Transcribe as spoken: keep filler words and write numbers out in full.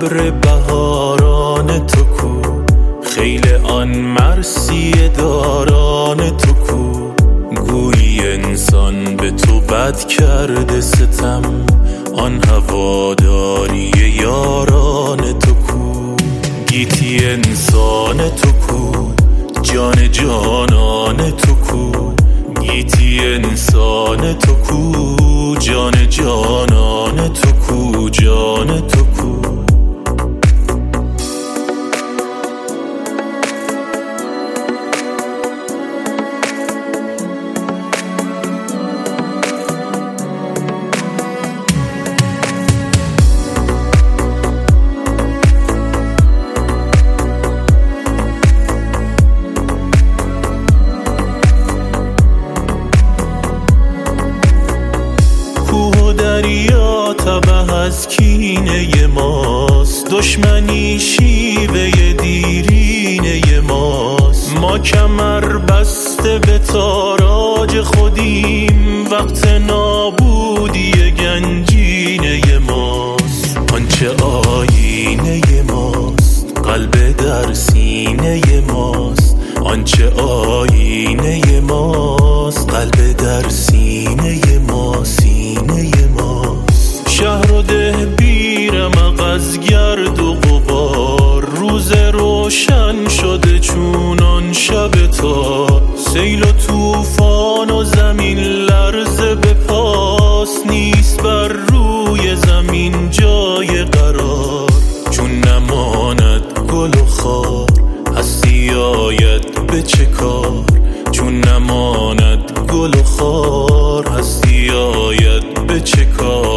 ابر بهاران تو کو، خیل آن مرسی داران تو کو. گویی انسان به تو بد کرده ستم، آن هواداری یاران تو کو. گیتی انسان تو کو، جان جانان تو کو. گیتی انسان تو کو، جان جانان تو کو، جان تو کو. دریا تبه از کینه ماست، دشمنی شیوه دیرینه ماست. ما کمر بسته به تاراج خودیم، وقت نابودی گنجینه ماست. آنچه آینه ماست قلب در سینه ماست، آنچه آینه ماست قلب در سینه ما، سینه ماست. شهر و ده بیرمق از گرد و غبار، روز روشن شده چونان شب تار. سیل و طوفان و زمین لرزه به پاس، نیست بر روی زمین جای قرار. چون نماند گل و خار هستی آید به چه کار. چون نماند گل و خار هستی آید به چه کار.